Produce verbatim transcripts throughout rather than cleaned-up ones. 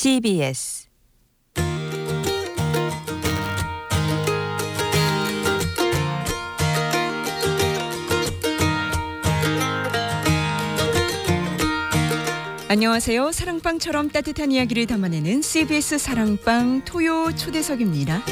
씨비에스 안녕하세요. 사랑방처럼 따뜻한 이야기를 담아내는 씨비에스 사랑방 토요 초대석입니다.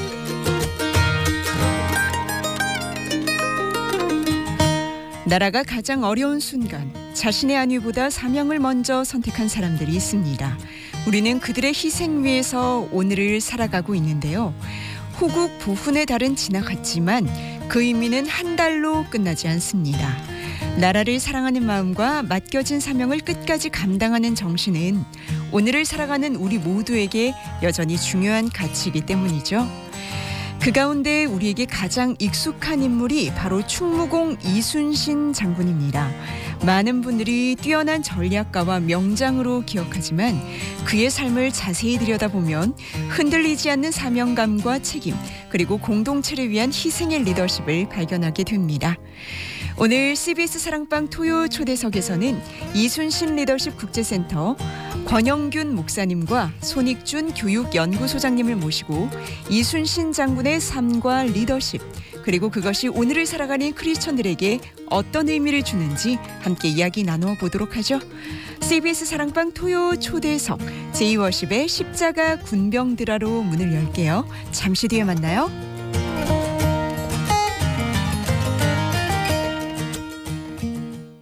나라가 가장 어려운 순간 자신의 안위보다 사명을 먼저 선택한 사람들이 있습니다. 우리는 그들의 희생 위에서 오늘을 살아가고 있는데요. 호국 부훈의 달은 지나갔지만 그 의미는 한 달로 끝나지 않습니다. 나라를 사랑하는 마음과 맡겨진 사명을 끝까지 감당하는 정신은 오늘을 살아가는 우리 모두에게 여전히 중요한 가치이기 때문이죠. 그 가운데 우리에게 가장 익숙한 인물이 바로 충무공 이순신 장군입니다. 많은 분들이 뛰어난 전략가와 명장으로 기억하지만 그의 삶을 자세히 들여다보면 흔들리지 않는 사명감과 책임, 그리고 공동체를 위한 희생의 리더십을 발견하게 됩니다. 오늘 씨비에스 사랑방 토요 초대석에서는 이순신 리더십 국제센터 권영균 목사님과 손익준 교육연구소장님을 모시고 이순신 장군의 삶과 리더십, 그리고 그것이 오늘을 살아가는 크리스천들에게 어떤 의미를 주는지 함께 이야기 나눠보도록 하죠. 씨비에스 사랑방 토요 초대석 제이워십의 십자가 군병들아로 문을 열게요. 잠시 뒤에 만나요.